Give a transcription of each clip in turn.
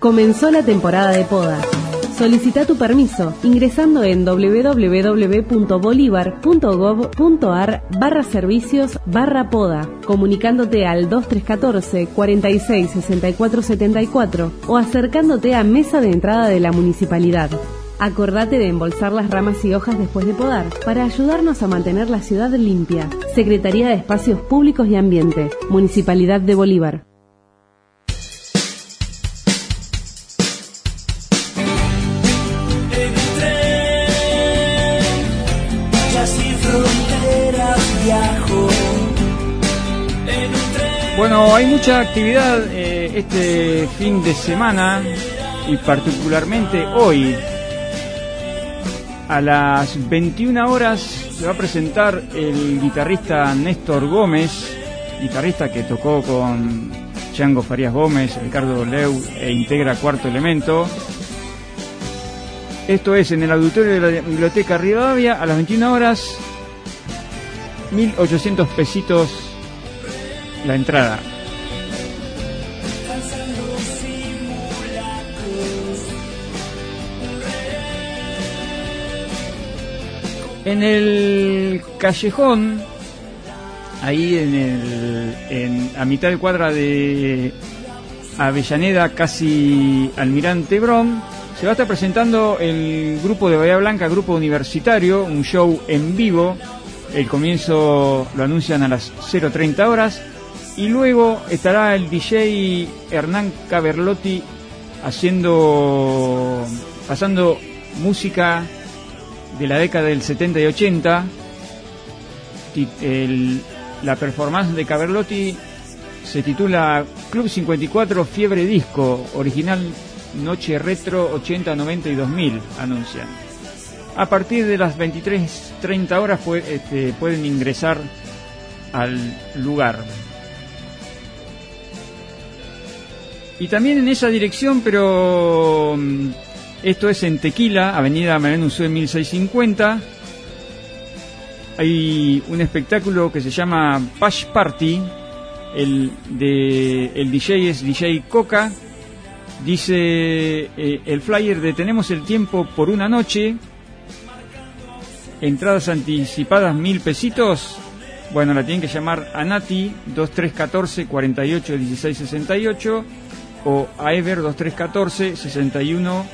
Comenzó la temporada de poda. Solicita tu permiso ingresando en www.bolivar.gov.ar/servicios/poda, comunicándote al 2314 46 64 74 o acercándote a mesa de entrada de la municipalidad. Acordate de embolsar las ramas y hojas después de podar para ayudarnos a mantener la ciudad limpia. Secretaría de Espacios Públicos y Ambiente, Municipalidad de Bolívar. Bueno, hay mucha actividad este fin de semana y particularmente hoy. A las 21 horas se va a presentar el guitarrista Néstor Gómez, guitarrista que tocó con Chango Farías Gómez, Ricardo Leu e integra Cuarto Elemento. Esto es en el auditorio de la Biblioteca Rivadavia a las 21 horas, 1.800 pesitos la entrada. En el callejón, ahí a mitad de cuadra de Avellaneda, casi Almirante Brown, se va a estar presentando el grupo de Bahía Blanca, grupo universitario, un show en vivo. El comienzo lo anuncian a las 0:30 horas y luego estará el DJ Hernán Caberlotti pasando música de la década del 70 y 80. La performance de Caberlotti se titula Club 54 Fiebre Disco, original Noche Retro 80, 90 y 2000, anuncian. A partir de las 23:30 horas pueden ingresar al lugar. Y también en esa dirección, pero esto es en Tequila, Avenida Mariano Unzué 1650. Hay un espectáculo que se llama Pash Party. El DJ es DJ Coca. Dice el flyer de Tenemos el tiempo por una noche. Entradas anticipadas 1.000 pesitos. Bueno, la tienen que llamar a Nati 2314 48 16 68 o a Ever 2314 61.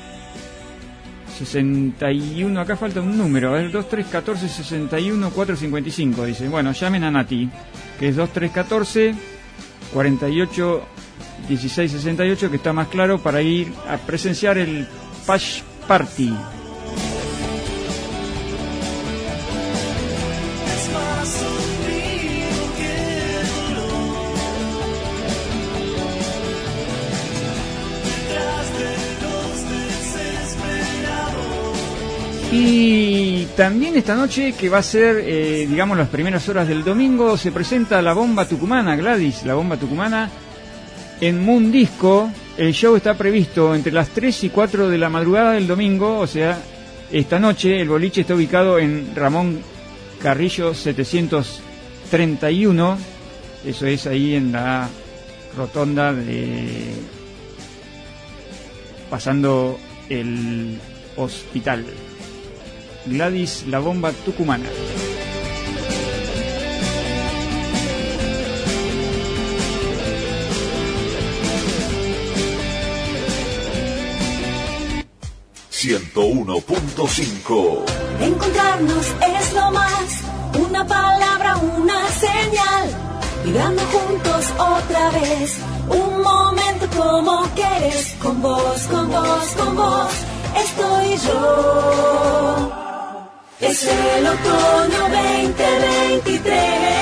Acá falta un número, a ver, 2314 61 455, dice. Bueno, llamen a Nati, que es 2314 48 16 68, que está más claro para ir a presenciar el Pash Party. Y también esta noche, que va a ser, digamos, las primeras horas del domingo, se presenta la Bomba Tucumana, Gladys, la Bomba Tucumana, en Moon Disco. El show está previsto entre las 3 y 4 de la madrugada del domingo, o sea, esta noche. El boliche está ubicado en Ramón Carrillo 731, eso es ahí en la rotonda pasando el hospital. Gladys, la Bomba Tucumana. ...101.5. Encontrarnos es lo más, una palabra, una señal, vibrando juntos otra vez, un momento como quieres, con vos, con vos, con vos, estoy yo. Es el otoño 2023.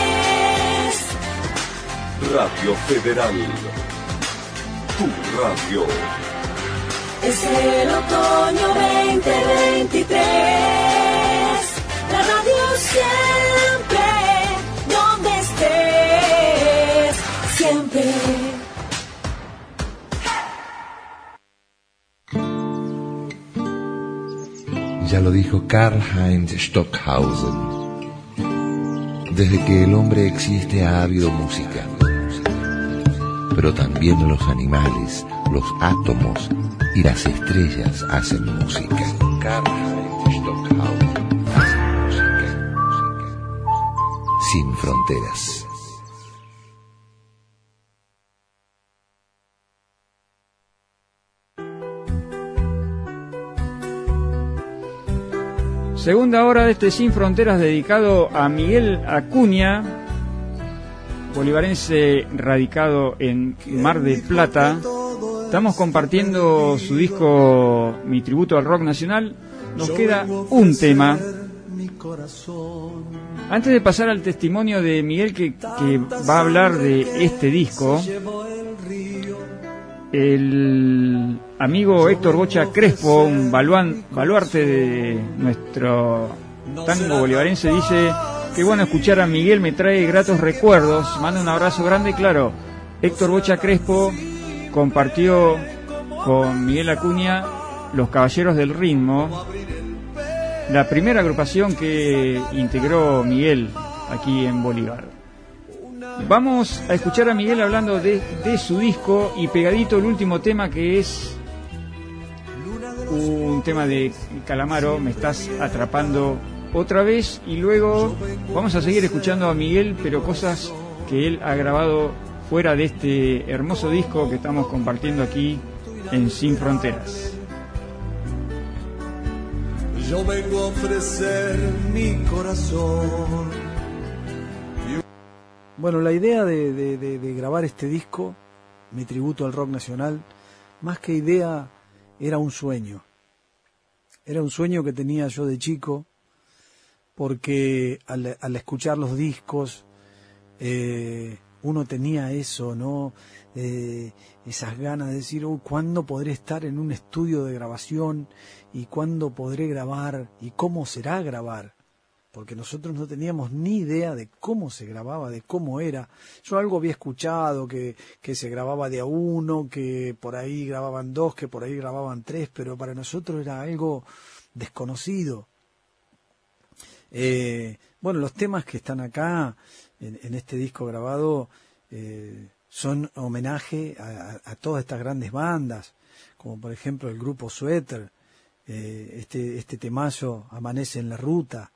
Radio Federal, tu radio. Es el otoño 2023. La radio siempre, donde estés, siempre. Ya lo dijo Karl-Heinz Stockhausen. Desde que el hombre existe ha habido música, pero también los animales, los átomos y las estrellas hacen música. Karlheinz Stockhausen hace música. Sin fronteras. Segunda hora de este Sin Fronteras dedicado a Miguel Acuña, bolivarense radicado en Mar del Plata. Estamos compartiendo su disco Mi Tributo al Rock Nacional. Nos queda un tema. Antes de pasar al testimonio de Miguel que va a hablar de este disco, el amigo Héctor Bocha Crespo, un baluarte de nuestro tango bolivarense, dice: qué bueno escuchar a Miguel, me trae gratos recuerdos, manda un abrazo grande. Claro, Héctor Bocha Crespo compartió con Miguel Acuña Los Caballeros del Ritmo, la primera agrupación que integró Miguel aquí en Bolívar. Vamos a escuchar a Miguel hablando de su disco, y pegadito el último tema, que es un tema de Calamaro, Me Estás Atrapando Otra Vez, y luego vamos a seguir escuchando a Miguel, pero cosas que él ha grabado fuera de este hermoso disco que estamos compartiendo aquí en Sin Fronteras. Yo vengo a ofrecer mi corazón. Bueno, la idea de grabar este disco, Mi Tributo al Rock Nacional, más que idea, era un sueño. Era un sueño que tenía yo de chico, porque al escuchar los discos, uno tenía eso, ¿no? Esas ganas de decir, ¿cuándo podré estar en un estudio de grabación? ¿Y cuándo podré grabar? ¿Y cómo será grabar? Porque nosotros no teníamos ni idea de cómo se grababa, de cómo era. Yo algo había escuchado, que se grababa de a uno, que por ahí grababan dos, que por ahí grababan tres, pero para nosotros era algo desconocido. Bueno, los temas que están acá, en este disco grabado, son homenaje a todas estas grandes bandas, como por ejemplo el grupo Suéter, este temazo Amanece en la Ruta,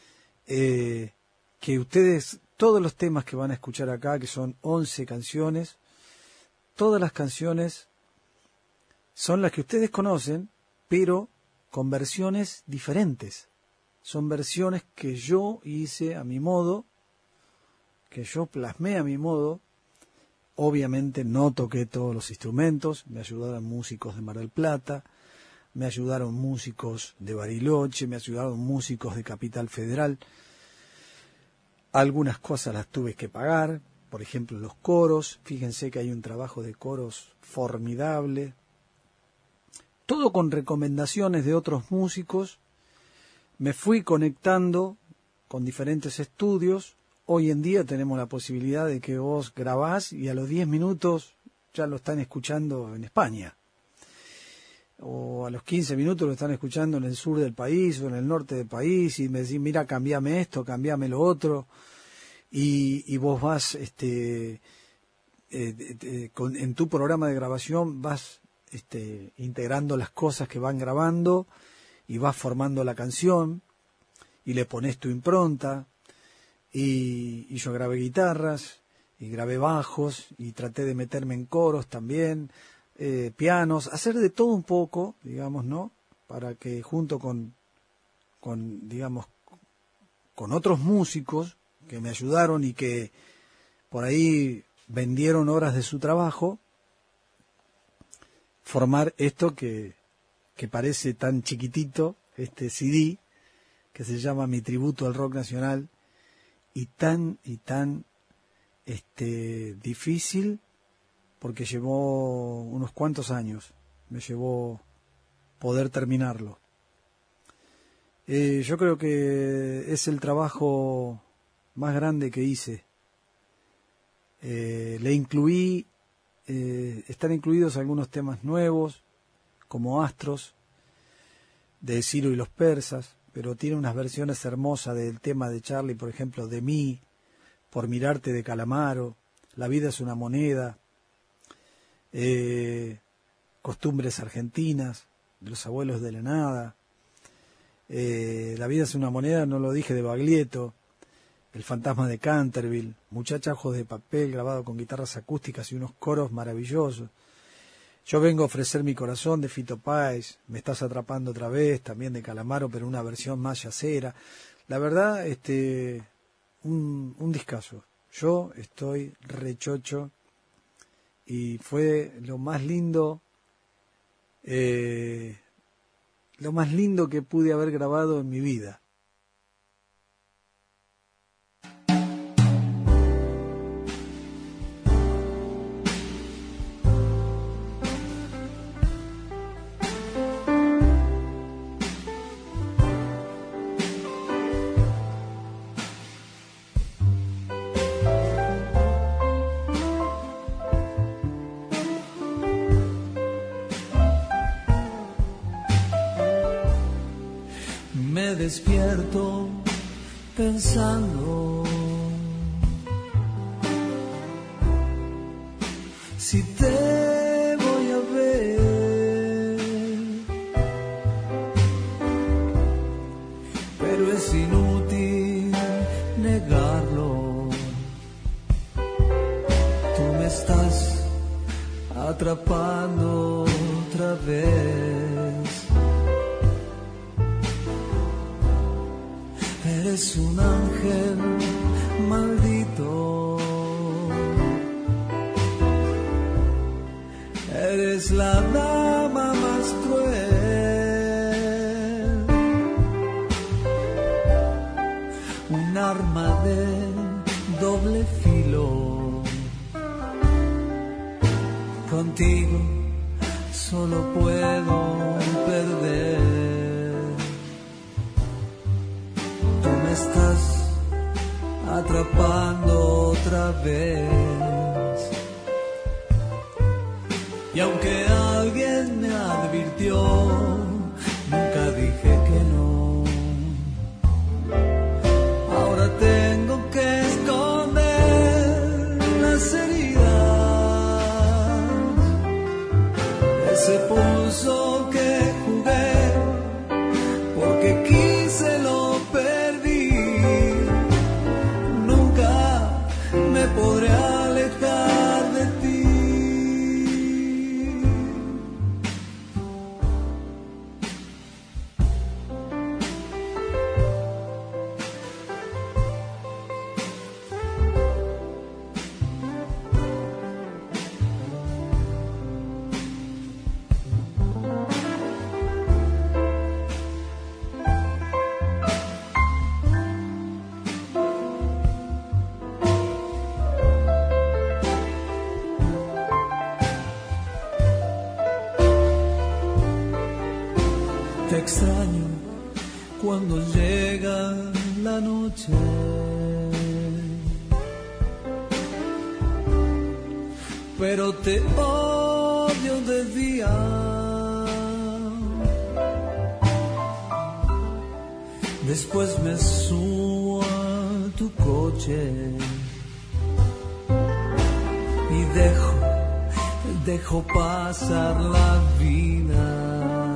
que ustedes, todos los temas que van a escuchar acá, que son 11 canciones, todas las canciones son las que ustedes conocen, pero con versiones diferentes. Son versiones que yo hice a mi modo, que yo plasmé a mi modo. Obviamente no toqué todos los instrumentos, me ayudaron músicos de Mar del Plata, me ayudaron músicos de Bariloche, me ayudaron músicos de Capital Federal. Algunas cosas las tuve que pagar, por ejemplo los coros. Fíjense que hay un trabajo de coros formidable. Todo con recomendaciones de otros músicos. Me fui conectando con diferentes estudios. Hoy en día tenemos la posibilidad de que vos grabás y a los 10 minutos ya lo están escuchando en España. O a los 15 minutos lo están escuchando en el sur del país o en el norte del país, y me decís, mira, cambiame esto, cambiame lo otro, y vos vas en tu programa de grabación vas integrando las cosas que van grabando y vas formando la canción y le pones tu impronta. Y yo grabé guitarras y grabé bajos y traté de meterme en coros también, pianos, hacer de todo un poco, digamos, ¿no? Para que junto con otros músicos que me ayudaron y que por ahí vendieron horas de su trabajo, formar esto que parece tan chiquitito, este CD, que se llama Mi Tributo al Rock Nacional, y tan difícil, porque llevó unos cuantos años, me llevó poder terminarlo. Yo creo que es el trabajo más grande que hice. Le incluí, están incluidos algunos temas nuevos, como Astros, de Ciro y los Persas, pero tiene unas versiones hermosas del tema de Charlie, por ejemplo, De mí, Por mirarte, de Calamaro, La vida es una moneda. costumbres argentinas, de los abuelos de la nada. La vida es una moneda, no lo dije, de Baglietto. El fantasma de Canterville, Muchacha ojos de papel, grabado con guitarras acústicas y unos coros maravillosos. Yo vengo a ofrecer mi corazón, de Fito Páez. Me estás atrapando otra vez, también de Calamaro, pero una versión más yacera. La verdad, un discazo. Yo estoy rechocho y fue lo más lindo que pude haber grabado en mi vida. Despierto pensando si te voy a ver, pero es inútil negarlo. Tú me estás atrapando otra vez. Eres un ángel maldito, eres la dama más cruel, un arma de doble filo. Contigo solo puedo perder. Estás atrapando otra vez. Y aunque alguien me advirtió, nunca dije que no. Ahora tengo que esconder las heridas, ese pulso que jugué, porque quise lo podré alejar de ti. Te extraño cuando llega la noche, pero te odio de día. Después me subo a tu coche y dejo pasar la vida.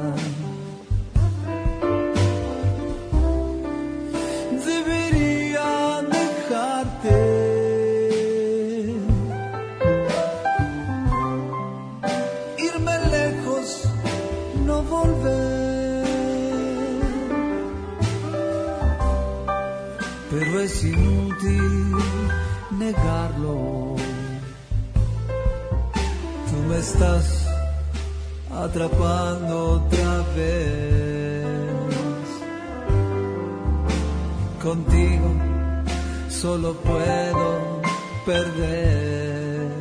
Irme lejos, no volver, pero es inútil negarlo. Tú me estás atrapando otra vez. Contigo solo puedo perder.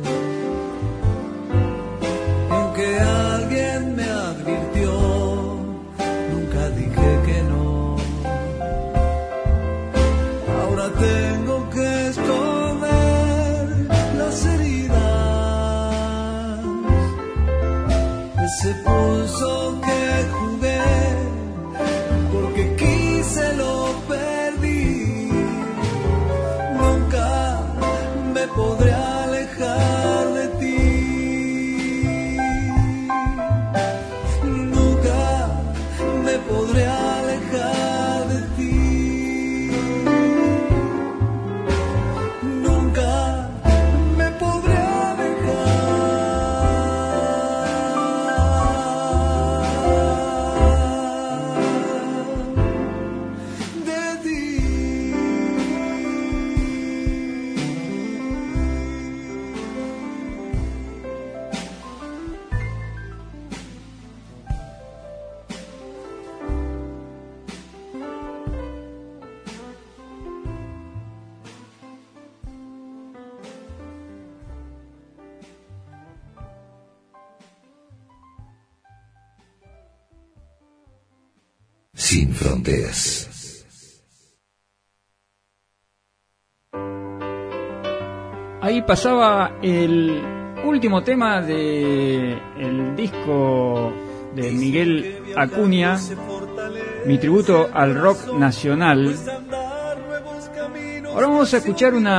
Y aunque alguien me advirtió, nunca dije que no. Ahora tengo que esconder las heridas, ese pulso que jugué, porque quise lo perdí. Nunca me podré alejar de ti. podré alejar de ti. Nunca me podré alejar de ti. Sin fronteras. Ahí pasaba el último tema de el disco de Miguel Acuña, Mi tributo al rock nacional. Ahora vamos a escuchar un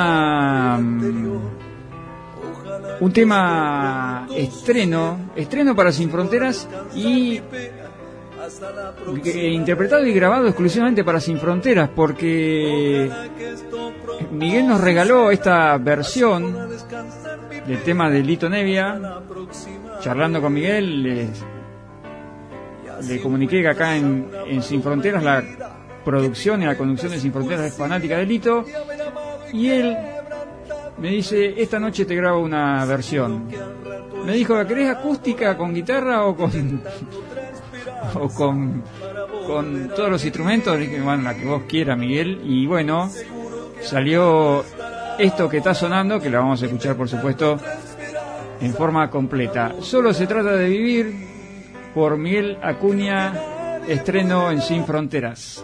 tema estreno para Sin Fronteras y interpretado y grabado exclusivamente para Sin Fronteras, porque Miguel nos regaló esta versión del tema de Lito Nevia. Charlando con Miguel le comuniqué que acá en Sin Fronteras la producción y la conducción de Sin Fronteras es fanática de Lito, y él me dice: esta noche te grabo una versión. Me dijo: ¿la querés acústica con guitarra o con todos los instrumentos? Le dije: bueno, la que vos quieras, Miguel. Y bueno, salió esto que está sonando, que la vamos a escuchar por supuesto en forma completa. Solo se trata de vivir, por Miguel Acuña, estreno en Sin Fronteras.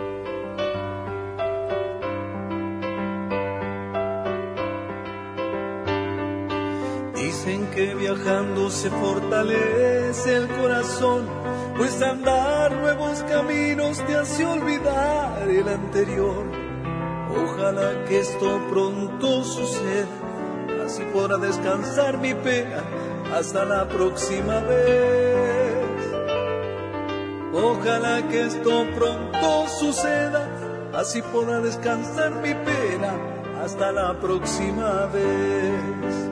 Dicen que viajando se fortalece el corazón, pues andar nuevos caminos te hace olvidar el anterior. Ojalá que esto pronto suceda, así podrá descansar mi pena hasta la próxima vez. Ojalá que esto pronto suceda, así podrá descansar mi pena hasta la próxima vez.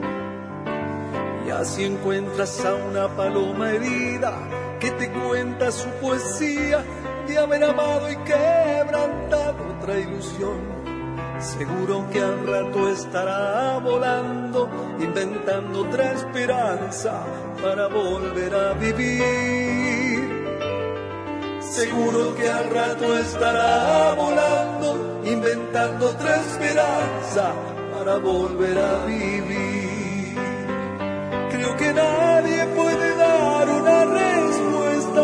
Y así encuentras a una paloma herida que te cuenta su poesía de haber amado y quebrantado otra ilusión. Seguro que al rato estará volando, inventando otra esperanza para volver a vivir. Seguro que al rato estará volando, inventando otra esperanza para volver a vivir. Creo que nadie puede dar una respuesta,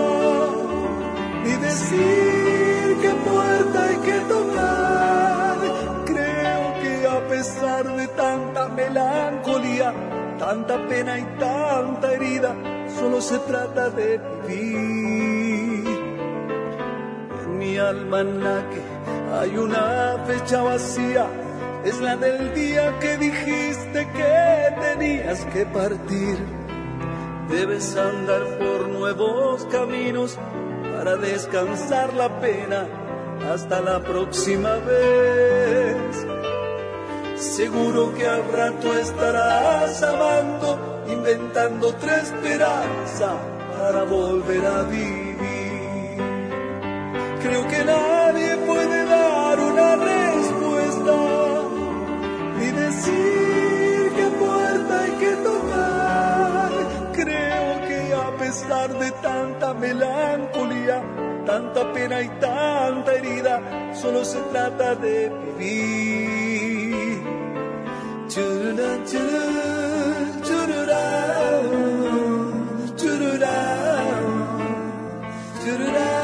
ni decir qué puerta hay que tocar. Creo que a pesar de tanta melancolía, tanta pena y tanta herida, solo se trata de vivir. En mi almanaque hay una fecha vacía, es la del día que dijiste que tenías que partir. Debes andar por nuevos caminos para descansar la pena hasta la próxima vez. Seguro que al rato estarás amando, inventando otra esperanza para volver a vivir. Creo que nadie puede dar una respuesta, ni decir qué puerta hay que tocar. Creo que a pesar de tanta melancolía, tanta pena y tanta herida, solo se trata de vivir. Chururá, chururá, chururá, chururá, chururá.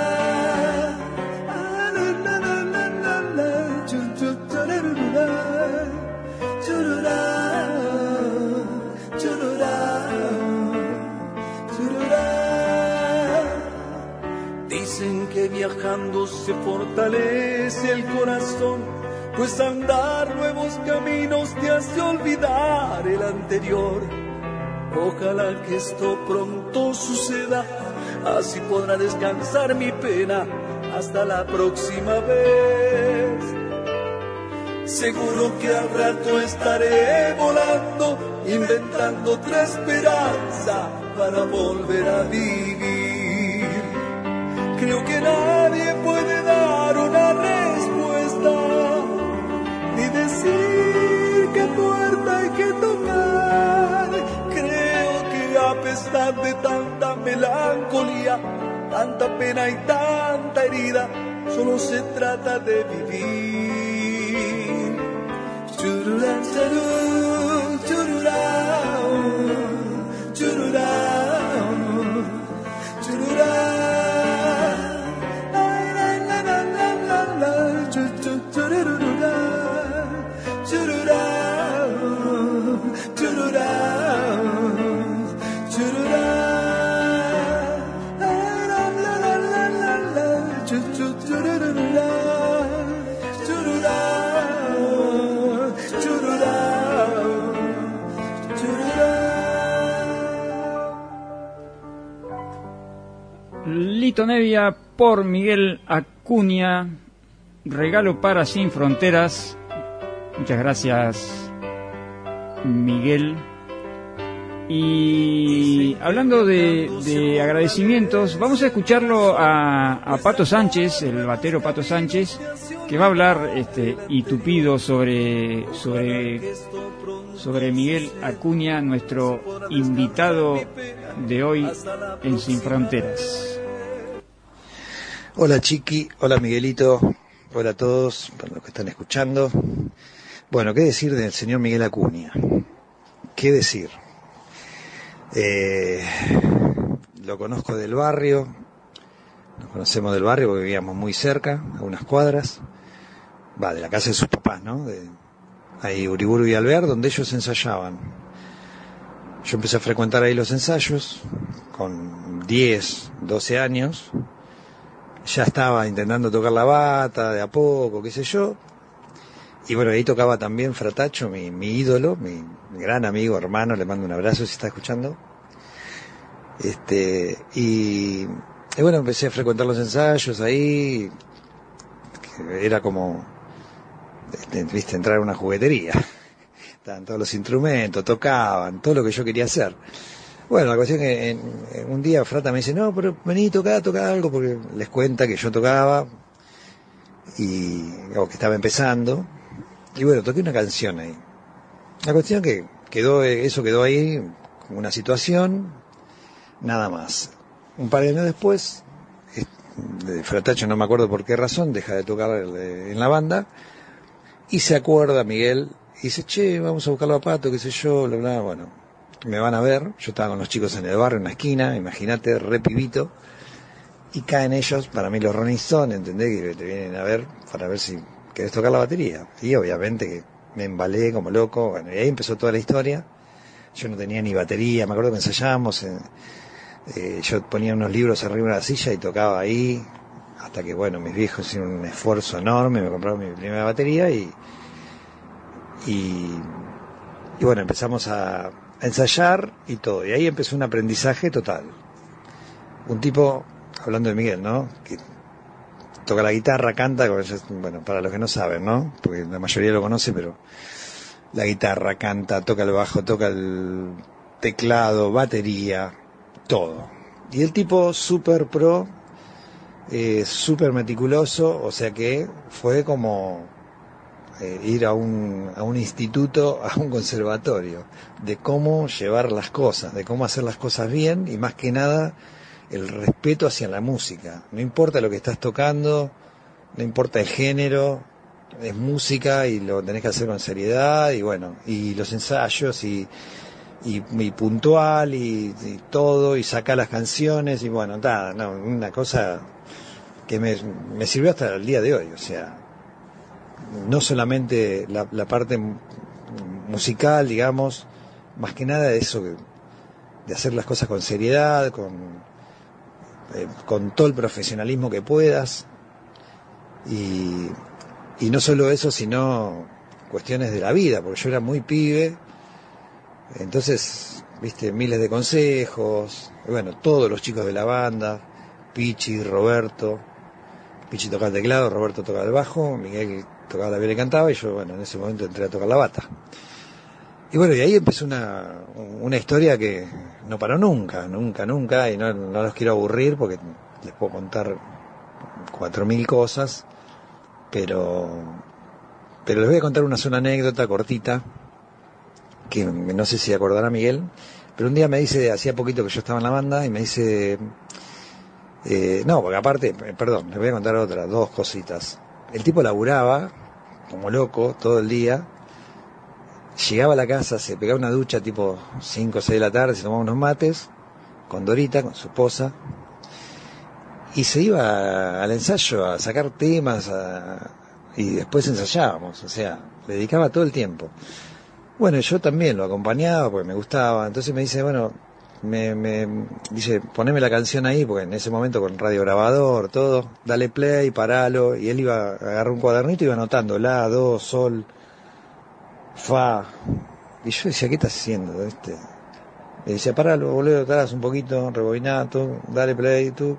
Dicen que viajando se fortalece el corazón, pues andar nuevos caminos te hace olvidar el anterior. Ojalá que esto pronto suceda, así podrá descansar mi pena hasta la próxima vez. Seguro que al rato estaré volando, inventando otra esperanza para volver a vivir. Creo que nadie puede dar una respuesta, ni decir qué puerta hay que tocar. Creo que a pesar de tanta melancolía, tanta pena y tanta herida, solo se trata de vivir. Chururán, chururán, chururán, chururán, chururán. Ay, la, la, la, la, la, la, chururán, chururán, chururán, chururán. Ay, la, la, la, la, la, la, chururán, chururán, chururán, chururán. Lito Nevia por Miguel Acuña, regalo para Sin Fronteras. Muchas gracias, Miguel. Y hablando de agradecimientos, vamos a escucharlo a Pato Sánchez, el batero Pato Sánchez, que va a hablar y tupido sobre Miguel Acuña, nuestro invitado de hoy en Sin Fronteras. Hola Chiqui, hola Miguelito, hola a todos, para los que están escuchando. Bueno, ¿qué decir del señor Miguel Acuña? ¿Qué decir? Lo conozco del barrio, nos conocemos del barrio porque vivíamos muy cerca, a unas cuadras, de la casa de sus papás, ¿no? Ahí Uriburu y Alvear, donde ellos ensayaban. Yo empecé a frecuentar ahí los ensayos con 10, 12 años. Ya estaba intentando tocar la bata de a poco, qué sé yo. Y bueno, ahí tocaba también Fratacho, mi ídolo, mi gran amigo, hermano, le mando un abrazo si está escuchando. Y bueno, empecé a frecuentar los ensayos ahí, que era como, viste, entrar a una juguetería. Estaban todos los instrumentos, tocaban, todo lo que yo quería hacer. Bueno, la cuestión es que un día Frata me dice, no, pero vení, toca algo, porque les cuenta que yo tocaba, o que estaba empezando. Y bueno, toqué una canción ahí. La cuestión que quedó ahí, una situación, nada más. Un par de años después, Fratacho, no me acuerdo por qué razón, deja de tocar en la banda, y se acuerda Miguel, y dice, che, vamos a buscarlo a Pato, qué sé yo, bla, bla, bueno. Me van a ver, yo estaba con los chicos en el barrio, en una esquina, imagínate, re pibito, y caen ellos, para mí los Rolling Stones, ¿entendés? Que te vienen a ver para ver si querés tocar la batería. Y obviamente que me embalé como loco, bueno, y ahí empezó toda la historia. Yo no tenía ni batería, me acuerdo que ensayábamos, yo ponía unos libros arriba de la silla y tocaba ahí, hasta que, bueno, mis viejos hicieron un esfuerzo enorme, me compraron mi primera batería y bueno, empezamos a ensayar y todo, y ahí empezó un aprendizaje total. Un tipo, hablando de Miguel, ¿no? Que toca la guitarra, canta, bueno, para los que no saben, ¿no? Porque la mayoría lo conoce, pero la guitarra, canta, toca el bajo, toca el teclado, batería, todo. Y el tipo súper pro, súper meticuloso, o sea que fue como ir a un instituto, a un conservatorio, de cómo llevar las cosas, de cómo hacer las cosas bien, y más que nada el respeto hacia la música. No importa lo que estás tocando, no importa el género, es música y lo tenés que hacer con seriedad, y bueno, y los ensayos y puntual y todo, y sacar las canciones, y bueno, nada, no, una cosa que me sirvió hasta el día de hoy. O sea, no solamente la parte musical, digamos, más que nada eso, de hacer las cosas con seriedad, con todo el profesionalismo que puedas, y no solo eso, sino cuestiones de la vida, porque yo era muy pibe, entonces viste, miles de consejos, y bueno, todos los chicos de la banda, Pichi, Roberto, Pichi tocaba el teclado, Roberto tocaba el bajo, Miguel tocaba la viola y cantaba, y yo, bueno, en ese momento entré a tocar la bata. Y bueno, y ahí empezó una historia que no paró nunca, y no los quiero aburrir porque les puedo contar 4000 cosas, pero les voy a contar una sola anécdota cortita, que no sé si acordará Miguel, pero un día me dice, hacía poquito que yo estaba en la banda, y me dice, no, porque aparte, perdón, les voy a contar dos cositas. El tipo laburaba como loco todo el día, llegaba a la casa, se pegaba una ducha tipo 5 o 6 de la tarde, se tomaba unos mates con Dorita, con su esposa, y se iba al ensayo a sacar temas y después ensayábamos, o sea, le dedicaba todo el tiempo. Bueno, yo también lo acompañaba porque me gustaba, entonces me dice, bueno, me dice, poneme la canción ahí, porque en ese momento con radio grabador, todo, dale play, paralo, y él iba a agarrar un cuadernito y iba anotando la, do, sol, fa, y yo decía, ¿qué estás haciendo? Me decía, paralo, volvé atrás un poquito, rebobiná, tú, dale play, tú.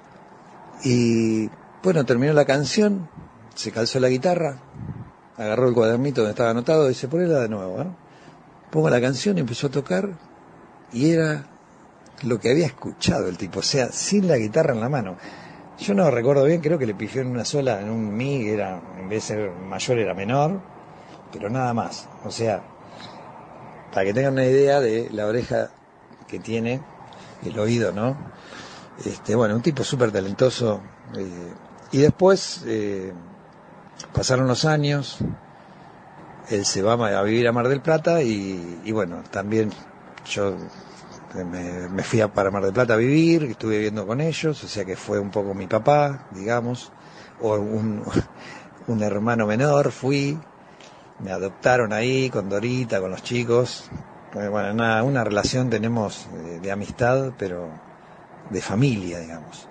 Y bueno, terminó la canción, se calzó la guitarra, agarró el cuadernito donde estaba anotado y dice, ponela de nuevo, ¿no? Pongo la canción y empezó a tocar, y era lo que había escuchado el tipo, o sea, sin la guitarra en la mano. Yo no recuerdo bien, creo que le pifió en una sola, en un mi, que era, en vez de ser mayor era menor, pero nada más. O sea, para que tengan una idea de la oreja que tiene, el oído, ¿no? Bueno, un tipo súper talentoso. Y después pasaron los años, él se va a vivir a Mar del Plata y bueno, también yo me fui para Mar del Plata a vivir, estuve viviendo con ellos, o sea que fue un poco mi papá, digamos, o un hermano menor, me adoptaron ahí con Dorita, con los chicos. Bueno, una relación tenemos de amistad, pero de familia, digamos.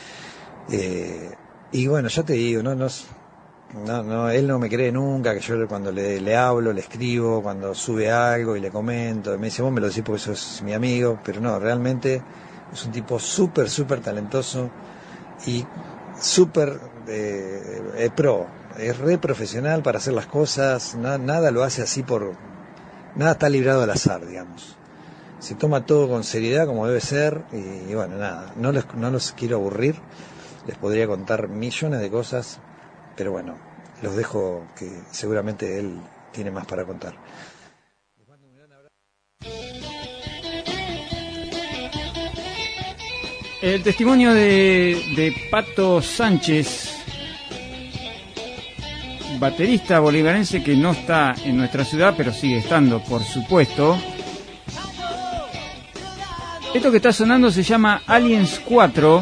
Y bueno, ya te digo, no, él no me cree nunca, que yo cuando le hablo, le escribo, cuando sube algo y le comento, me dice, vos me lo decís porque sos mi amigo, pero no, realmente es un tipo súper, súper talentoso y súper pro, es re profesional para hacer las cosas, nada lo hace así nada está librado al azar, digamos. Se toma todo con seriedad como debe ser y bueno, nada, no los quiero aburrir, les podría contar millones de cosas, pero bueno, los dejo que seguramente él tiene más para contar. Les mando un gran abrazo. El testimonio de Pato Sánchez, baterista bolivarense que no está en nuestra ciudad, pero sigue estando, por supuesto. Esto que está sonando se llama Aliens 4.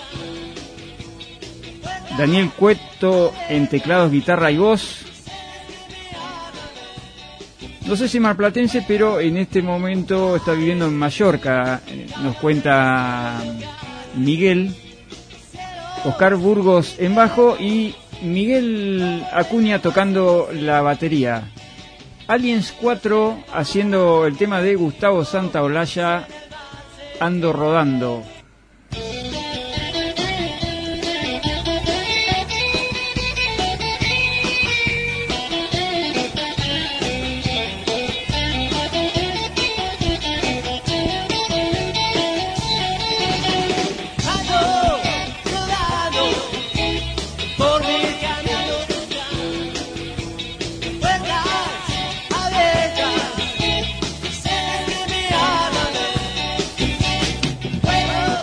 Daniel Cueto en teclados, guitarra y voz. No sé si marplatense, pero en este momento está viviendo en Mallorca, nos cuenta Miguel. Oscar Burgos en bajo y Miguel Acuña tocando la batería. Aliens 4 haciendo el tema de Gustavo Santaolalla, Ando Rodando. Bueno.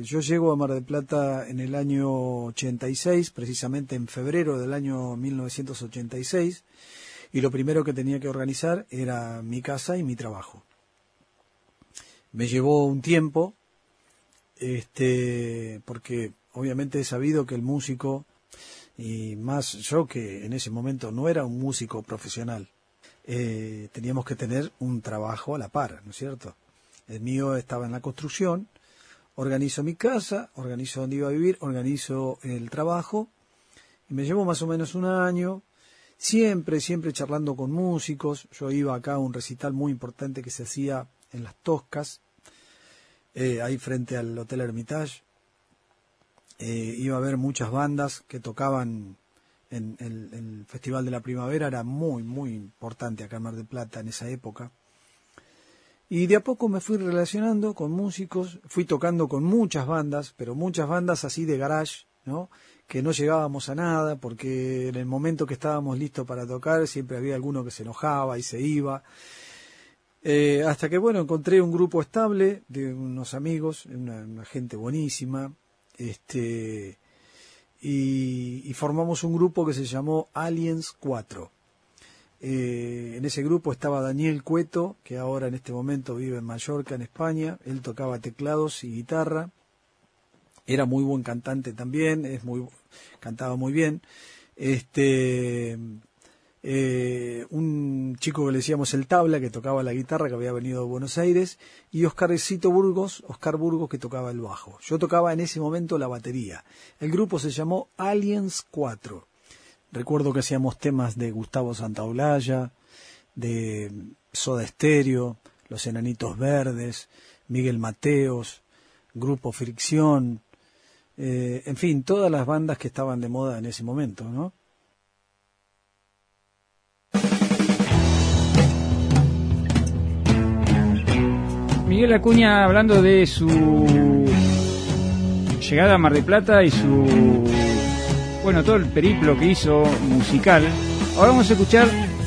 yo llego a Mar del Plata en el año 86, precisamente en febrero del año 1986, y lo primero que tenía que organizar era mi casa y mi trabajo. Me llevó un tiempo, porque obviamente he sabido que el músico, y más yo que en ese momento no era un músico profesional, teníamos que tener un trabajo a la par, ¿no es cierto? El mío estaba en la construcción, organizo mi casa, organizo dónde iba a vivir, organizo el trabajo, y me llevó más o menos un año, siempre charlando con músicos. Yo iba acá a un recital muy importante que se hacía en Las Toscas, ahí frente al Hotel Hermitage. Iba a ver muchas bandas que tocaban en el Festival de la Primavera, era muy importante acá en Mar del Plata en esa época. Y de a poco me fui relacionando con músicos, fui tocando con muchas bandas, pero muchas bandas así de garage, ¿no? Que no llegábamos a nada, porque en el momento que estábamos listos para tocar siempre había alguno que se enojaba y se iba. Hasta que, bueno, encontré un grupo estable de unos amigos, una gente buenísima, y formamos un grupo que se llamó Aliens 4. En ese grupo estaba Daniel Cueto, que ahora en este momento vive en Mallorca, en España. Él tocaba teclados y guitarra, era muy buen cantante también, cantaba muy bien. Un chico que le decíamos el Tabla, que tocaba la guitarra, que había venido de Buenos Aires, y Oscar Burgos, que tocaba el bajo. Yo tocaba en ese momento la batería. El grupo se llamó Aliens 4. Recuerdo que hacíamos temas de Gustavo Santaolalla, de Soda Stereo, Los Enanitos Verdes, Miguel Mateos, Grupo Fricción, en fin, todas las bandas que estaban de moda en ese momento, ¿no? Miguel Acuña, hablando de su llegada a Mar del Plata y todo el periplo que hizo musical. Ahora vamos a escuchar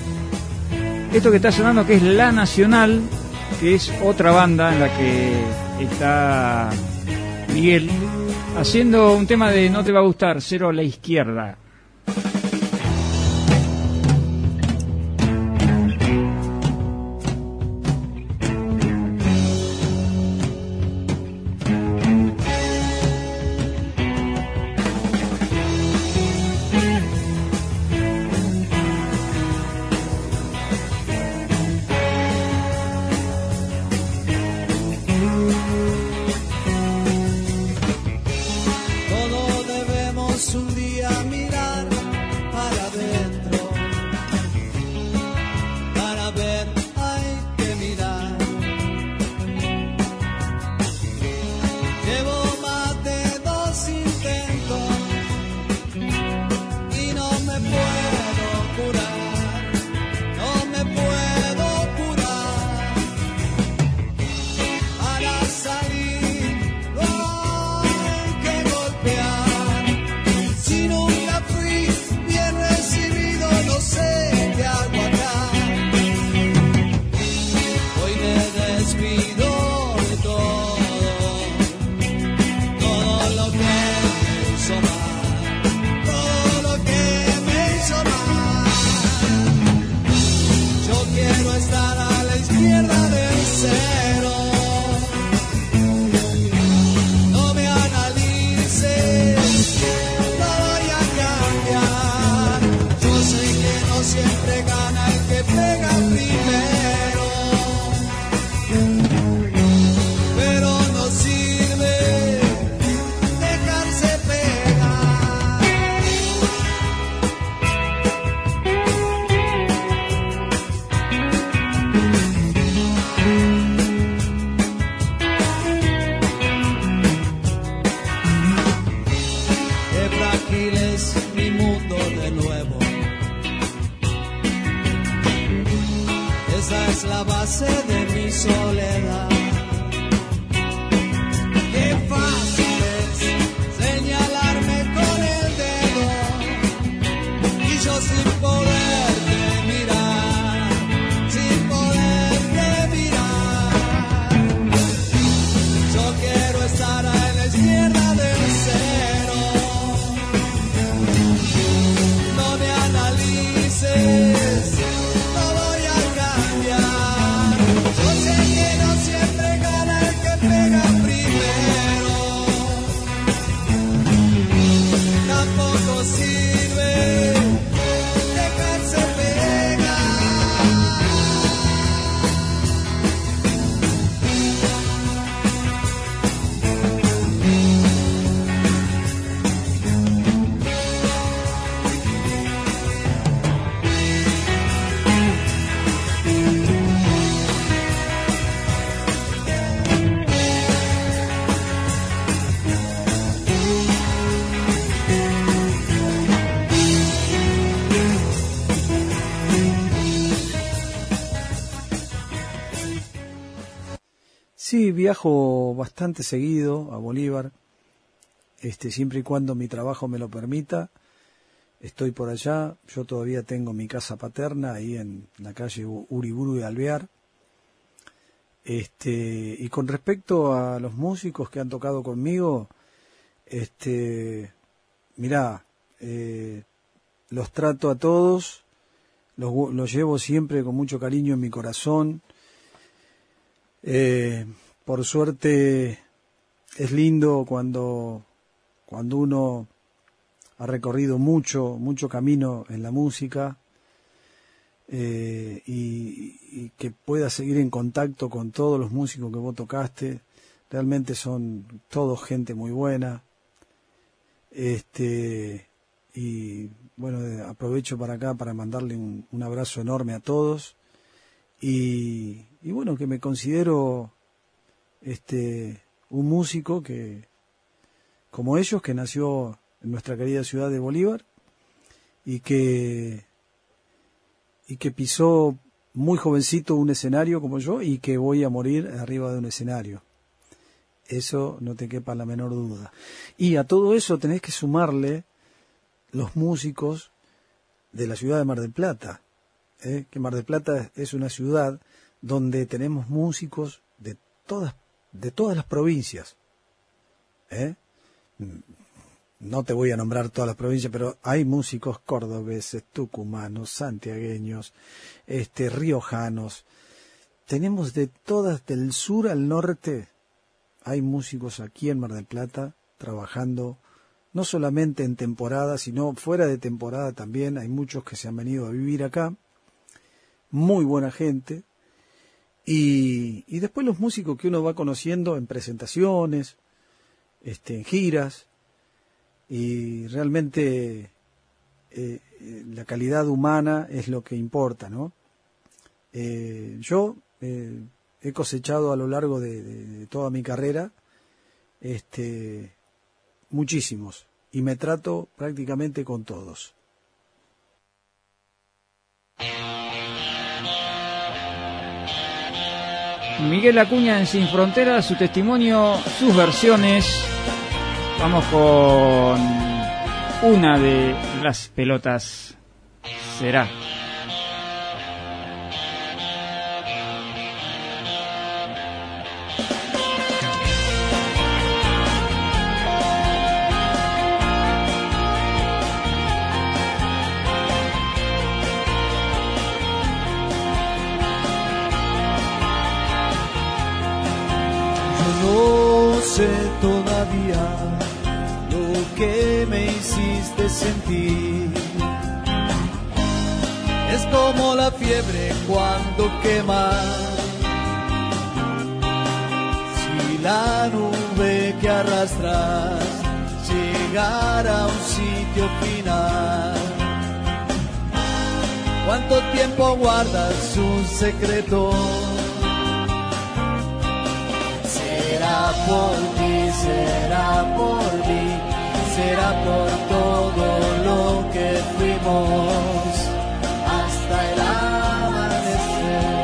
esto que está sonando, que es La Nacional, que es otra banda en la que está Miguel haciendo un tema de No te va a gustar, Cero a la Izquierda. Yo quiero estar a la izquierda. sirve dejarse pegar. Sí, viajo bastante seguido a Bolívar, siempre y cuando mi trabajo me lo permita. Estoy por allá. Yo todavía tengo mi casa paterna ahí en la calle Uriburu de Alvear. Y con respecto a los músicos que han tocado conmigo, mirá, los trato a todos, los llevo siempre con mucho cariño en mi corazón. Por suerte es lindo cuando uno ha recorrido mucho camino en la música, y que pueda seguir en contacto con todos los músicos que vos tocaste. Realmente son todos gente muy buena. Y bueno, aprovecho para acá para mandarle un abrazo enorme a todos. Y bueno, que me considero un músico que, como ellos, que nació en nuestra querida ciudad de Bolívar y que pisó muy jovencito un escenario como yo, y que voy a morir arriba de un escenario. Eso no te quepa la menor duda. Y a todo eso tenés que sumarle los músicos de la ciudad de Mar del Plata, que Mar del Plata es una ciudad donde tenemos músicos de todas las provincias. No te voy a nombrar todas las provincias, pero hay músicos cordobeses, tucumanos, santiagueños, riojanos. Tenemos de todas, del sur al norte, hay músicos aquí en Mar del Plata trabajando, no solamente en temporada, sino fuera de temporada también. Hay muchos que se han venido a vivir acá, muy buena gente. Y después los músicos que uno va conociendo en presentaciones, en giras, y realmente la calidad humana es lo que importa, ¿no? Yo he cosechado a lo largo de toda mi carrera muchísimos, y me trato prácticamente con todos. Miguel Acuña en Sin Fronteras, su testimonio, sus versiones. Vamos con una de las pelotas. Será. Sé todavía lo que me hiciste sentir. Es como la fiebre cuando quema. Si la nube que arrastras llegara a un sitio final, ¿cuánto tiempo guardas un secreto? Será por ti, será por mí, será por todo lo que fuimos hasta el amanecer.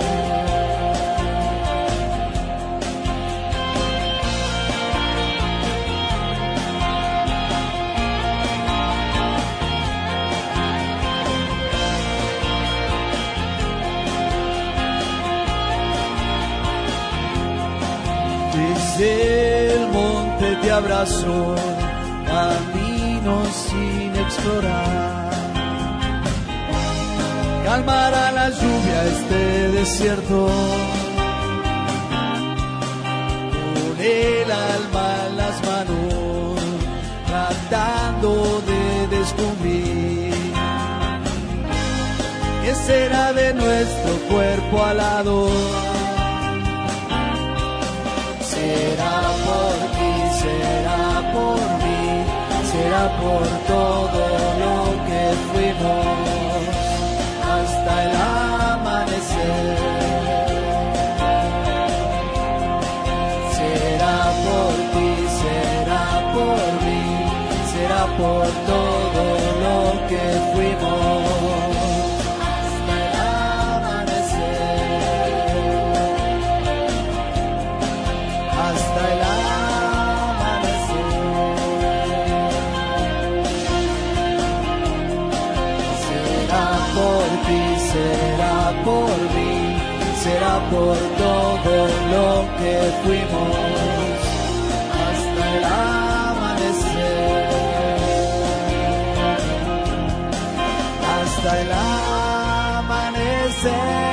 Desde el monte te abrazo, camino sin explorar. Calmará la lluvia este desierto, con el alma en las manos, tratando de descubrí. ¿Qué será de nuestro cuerpo alado? Será por ti, será por mí, será por todo lo que fuimos hasta el amanecer. Será por ti, será por mí, será por todo lo que fuimos. Será por mí, será por todo lo que fuimos hasta el amanecer, hasta el amanecer.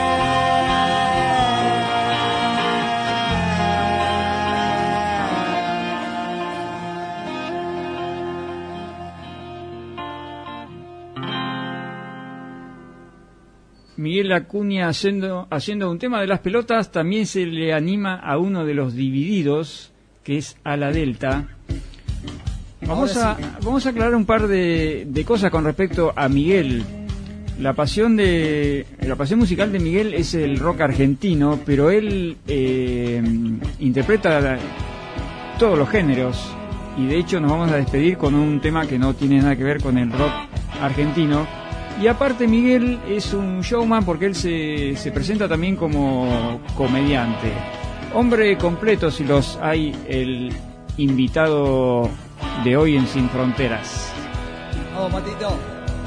Miguel Acuña haciendo un tema de las pelotas. También se le anima a uno de los Divididos, que es A la Delta. Vamos a aclarar un par de cosas con respecto a Miguel. La pasión musical de Miguel es el rock argentino, pero él interpreta todos los géneros, y de hecho nos vamos a despedir con un tema que no tiene nada que ver con el rock argentino. Y aparte Miguel es un showman porque él se presenta también como comediante. Hombre completo, si los hay, el invitado de hoy en Sin Fronteras. Vamos, Matito.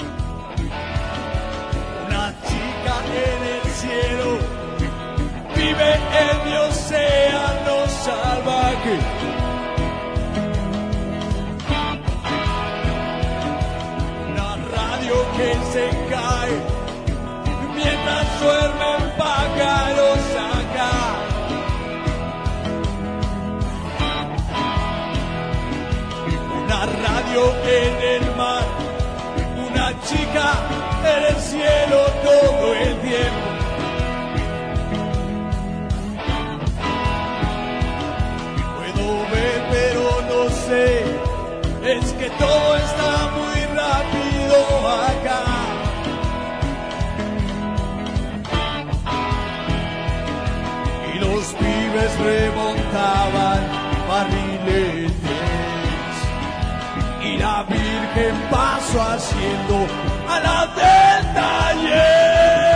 Una chica en el cielo vive en mi océano salvaje. Que se cae mientras duermen pájaros acá. Una radio en el mar, una chica en el cielo todo el tiempo. Puedo ver pero no sé, es que todo está muy rápido acá. Y los pibes remontaban barriletes y la Virgen pasó haciendo a la del taller.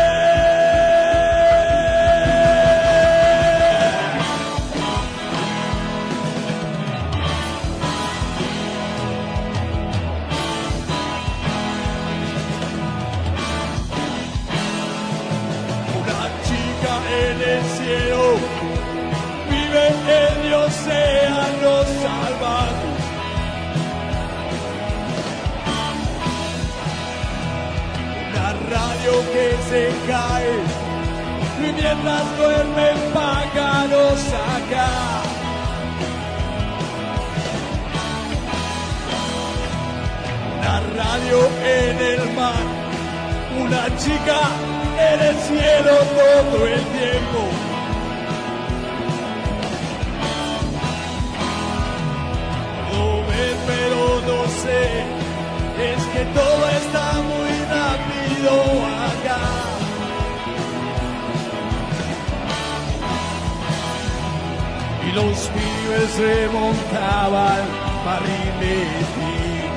En el cielo vive en el océano salvaje. Una radio que se cae y mientras duermen pájaros acá. Una radio en el mar, una chica en el cielo todo el tiempo. Puedo ver pero no sé, es que todo está muy rápido acá. Y los pibes remontaban barriletes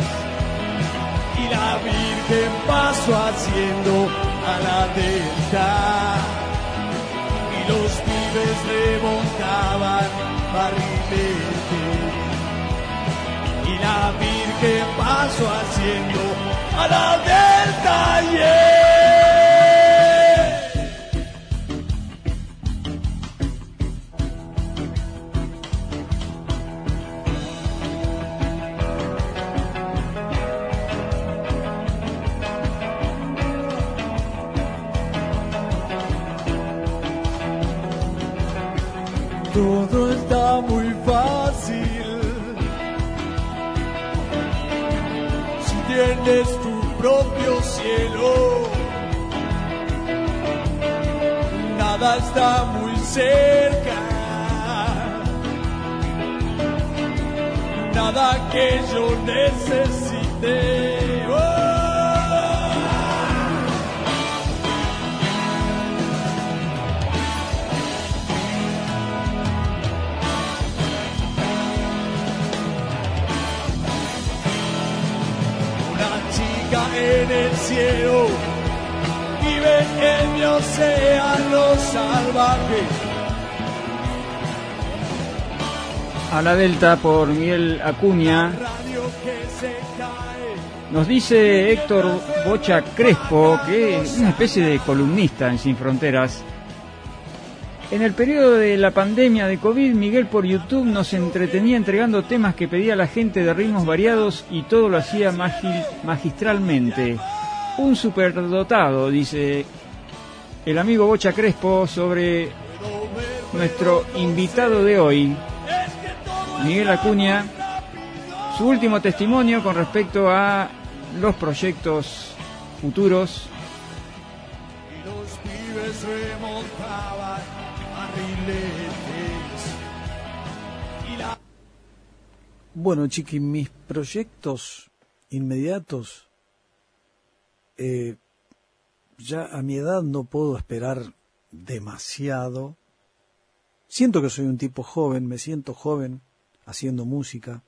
y la Virgen pasó haciendo a la delta. Y los pibes remontaban barriletes y la Virgen pasó haciendo a la delta. Yeah. Todo está muy fácil si te tienes tu propio cielo. Nada está muy cerca, nada que yo necesite. En el cielo vive en mi océano salvaje. A la Delta por Miguel Acuña. Nos dice Héctor Bocha Crespo, que es una especie de columnista en Sin Fronteras. En el periodo de la pandemia de COVID, Miguel por YouTube nos entretenía entregando temas que pedía la gente de ritmos variados y todo lo hacía magistralmente. Un superdotado, dice el amigo Bocha Crespo sobre nuestro invitado de hoy, Miguel Acuña, su último testimonio con respecto a los proyectos futuros. Bueno, Chiqui, mis proyectos inmediatos, ya a mi edad no puedo esperar demasiado. Siento que soy un tipo joven, me siento joven haciendo música,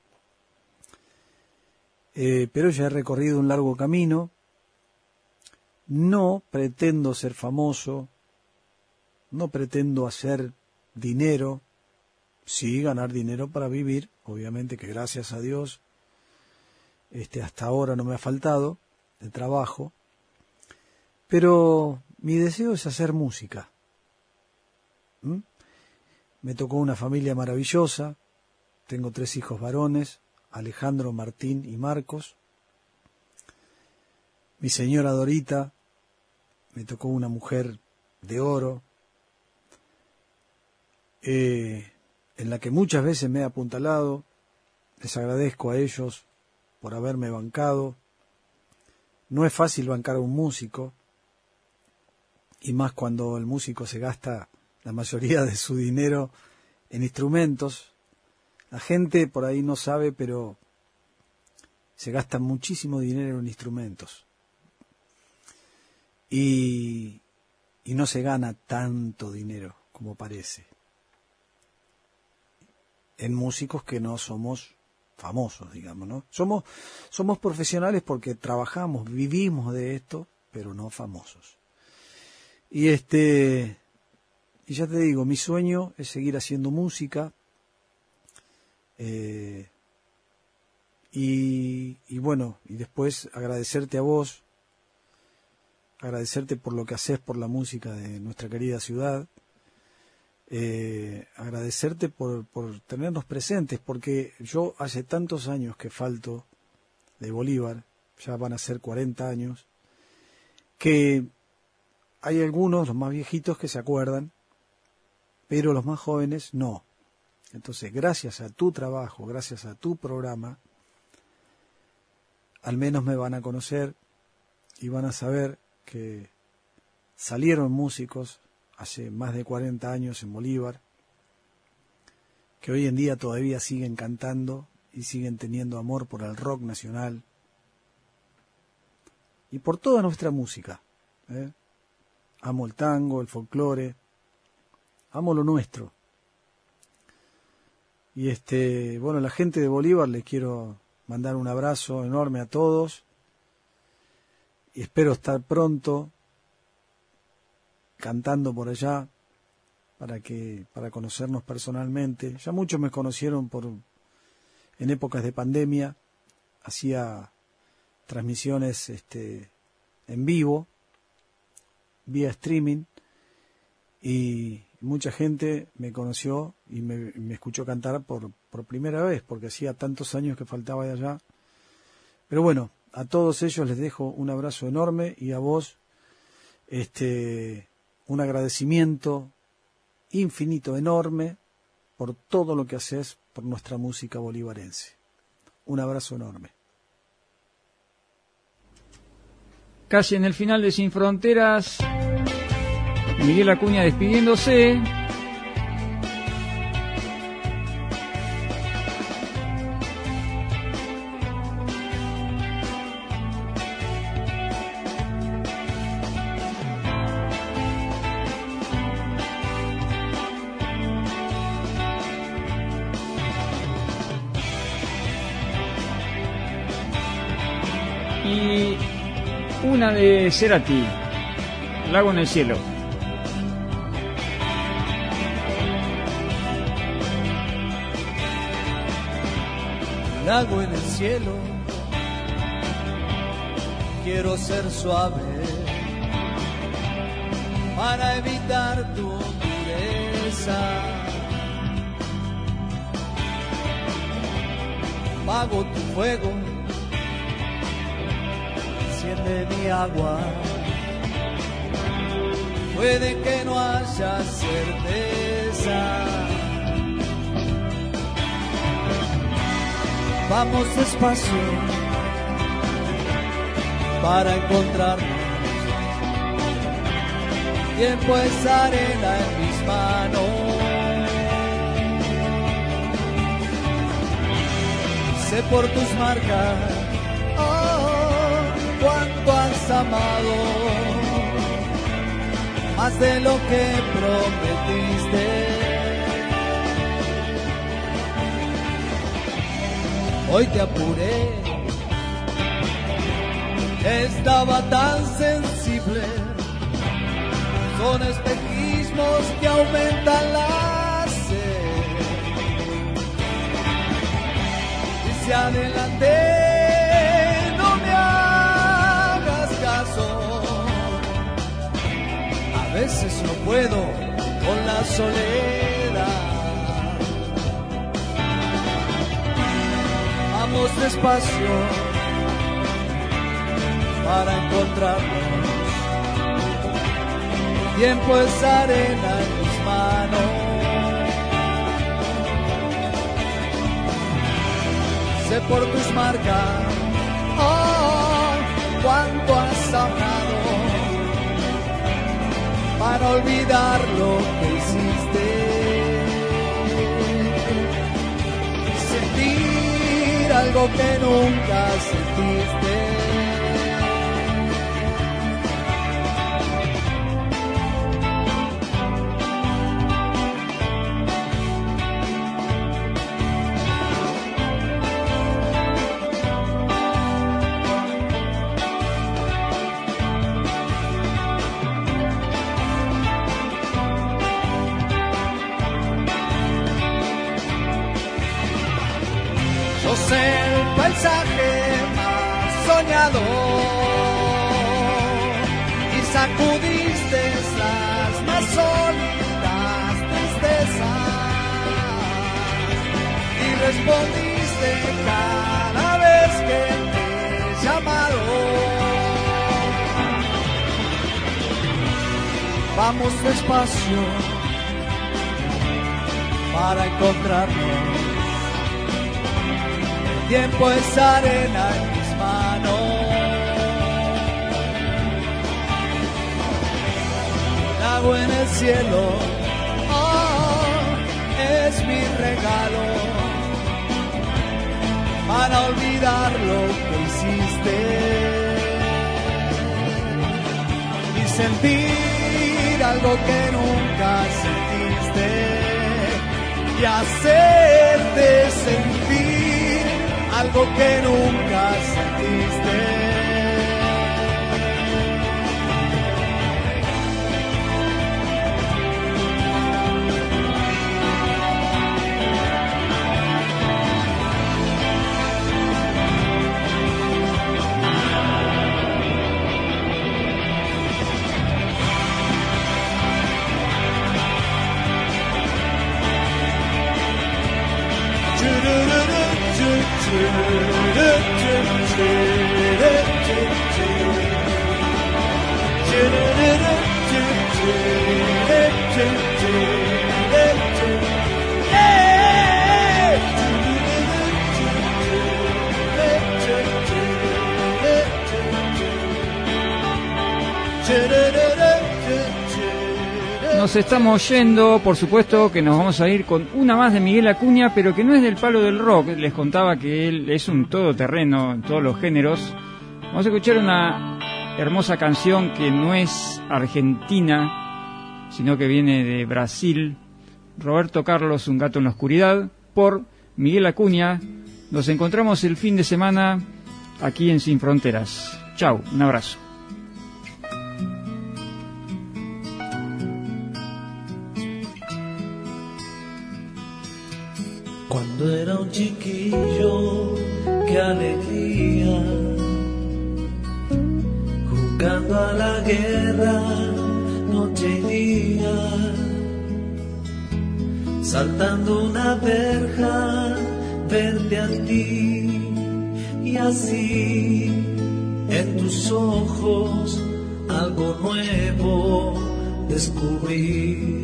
pero ya he recorrido un largo camino. No pretendo ser famoso, no pretendo hacer dinero, sí ganar dinero para vivir, obviamente que gracias a Dios hasta ahora no me ha faltado de trabajo, pero mi deseo es hacer música. Me tocó una familia maravillosa, tengo 3 hijos varones, Alejandro, Martín y Marcos. Mi señora Dorita, me tocó una mujer de oro, en la que muchas veces me he apuntalado. Les agradezco a ellos por haberme bancado. No es fácil bancar a un músico, y más cuando el músico se gasta la mayoría de su dinero en instrumentos. La gente por ahí no sabe, pero se gasta muchísimo dinero en instrumentos. Y no se gana tanto dinero como parece en músicos que no somos famosos, digamos, ¿no? Somos profesionales porque trabajamos, vivimos de esto, pero no famosos. Y ya te digo, mi sueño es seguir haciendo música, y bueno, y después agradecerte a vos, agradecerte por lo que haces por la música de nuestra querida ciudad, agradecerte por tenernos presentes, porque yo hace tantos años que falto de Bolívar, ya van a ser 40 años, que hay algunos, los más viejitos, que se acuerdan, pero los más jóvenes no. Entonces, gracias a tu trabajo, gracias a tu programa, al menos me van a conocer y van a saber que salieron músicos hace más de 40 años en Bolívar, que hoy en día todavía siguen cantando y siguen teniendo amor por el rock nacional y por toda nuestra música. Amo el tango, el folclore, amo lo nuestro. Y bueno, la gente de Bolívar, les quiero mandar un abrazo enorme a todos y espero estar pronto cantando por allá para conocernos personalmente. Ya muchos me conocieron en épocas de pandemia, hacía transmisiones en vivo, vía streaming, y mucha gente me conoció y me escuchó cantar por primera vez, porque hacía tantos años que faltaba de allá. Pero bueno, a todos ellos les dejo un abrazo enorme, y a vos un agradecimiento infinito, enorme, por todo lo que haces por nuestra música bolivarense. Un abrazo enorme. casi en el final de Sin Fronteras. Miguel Acuña despidiéndose. Y una de Cerati, Lago en el cielo. Lago en el cielo, quiero ser suave para evitar tu dureza. Apago tu fuego, enciende mi agua. Puede que no haya certeza. Vamos despacio para encontrarnos. Tiempo es arena en mis manos. Sé por tus marcas, oh, cuánto has amado, más de lo que prometiste. Hoy te apuré, estaba tan sensible. Son espejismos que aumentan la sed. Y si adelanté, no me hagas caso. A veces no puedo con la soledad. Vamos despacio para encontrarnos. Tiempo es arena en mis manos. Sé por tus marcas, oh, cuánto has amado, para olvidar lo que hiciste. Sentir algo que nunca sentiste. Sos el paisaje más soñado y sacudiste las más sólidas tristezas y respondiste cada vez que te he llamado. Vamos despacio para encontrarnos. Tiempo es arena en mis manos. Lago en el cielo, oh, es mi regalo para olvidar lo que hiciste y sentir algo que nunca sentiste y hacerte sentir algo que nunca sentiste. Do do do do do do do do do. Nos estamos yendo, por supuesto que nos vamos a ir con una más de Miguel Acuña, pero que no es del palo del rock. Les contaba que él es un todoterreno en todos los géneros. Vamos a escuchar una hermosa canción que no es argentina, sino que viene de Brasil. Roberto Carlos, Un gato en la oscuridad, por Miguel Acuña. Nos encontramos el fin de semana aquí en Sin Fronteras. Chau, un abrazo. Cuando era un chiquillo, qué alegría, jugando a la guerra noche y día, saltando una verja, verte a ti, y así en tus ojos algo nuevo descubrí.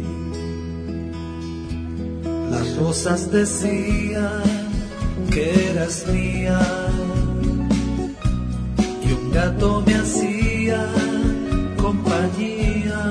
Las rosas decían que eras mía y un gato me hacía compañía.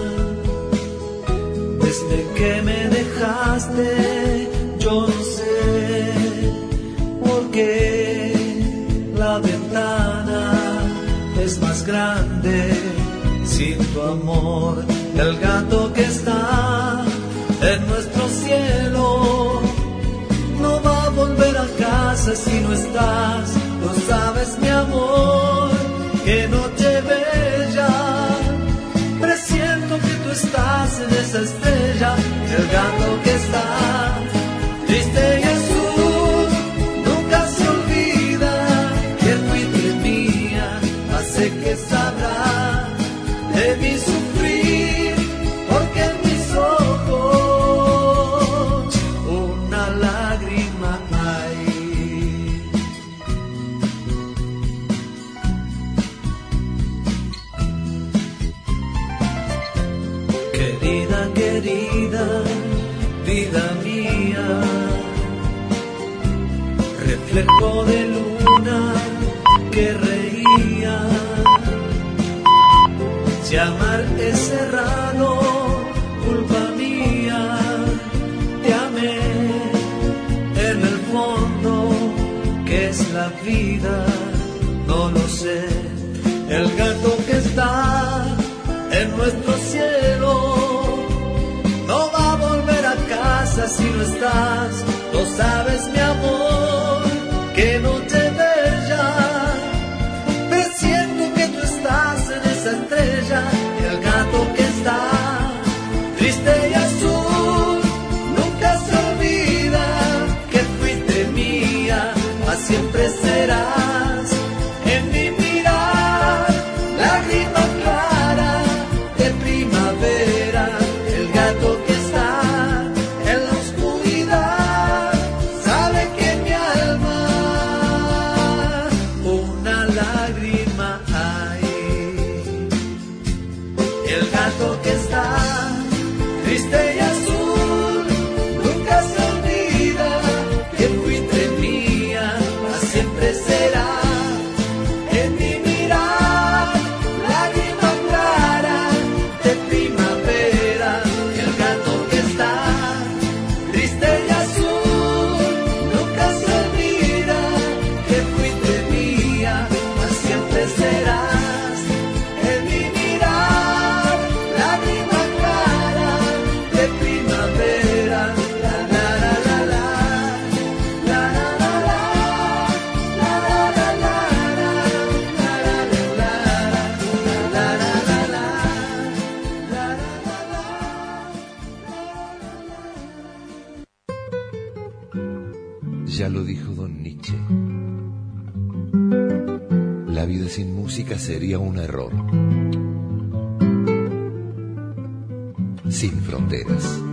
Desde que me dejaste yo no sé por qué la ventana es más grande sin tu amor. El gato que está en nuestro cielo no va a volver a casa si no estás. Lo sabes, mi amor, qué noche bella. Presiento que tú estás en esa estrella. El gato que está triste y azul nunca se olvida que fuiste mía. Hace que sabrá de mi sufrir, porque en mis ojos querida, vida mía, reflejo de luna que reía. Si amar es serrano, culpa mía, te amé en el fondo, que es la vida, no lo sé. El gato que está en nuestro cielo no va a volver a casa si no estás. Lo sabes, mi amor, que noche bella. Presiento que tú estás en esa estrella. El gato que está triste y azul nunca se olvida que fuiste mía. A siempre serás en mi mirar, lágrima clara de primavera. El gato que está en la oscuridad sabe que en mi alma una lágrima hay. El gato que está triste y azul nunca se olvida que fuiste mía. A siempre será en mi mirar, lágrima clara de primavera. El gato que está triste y azul nunca se olvida que fuiste mía. A siempre serás en mi mirar, lágrima clara de primavera. La la la la la, la la la la, la la la la, la la la la. Ya lo dijo don Nietzsche. La vida sin música sería un error. Sin fronteras.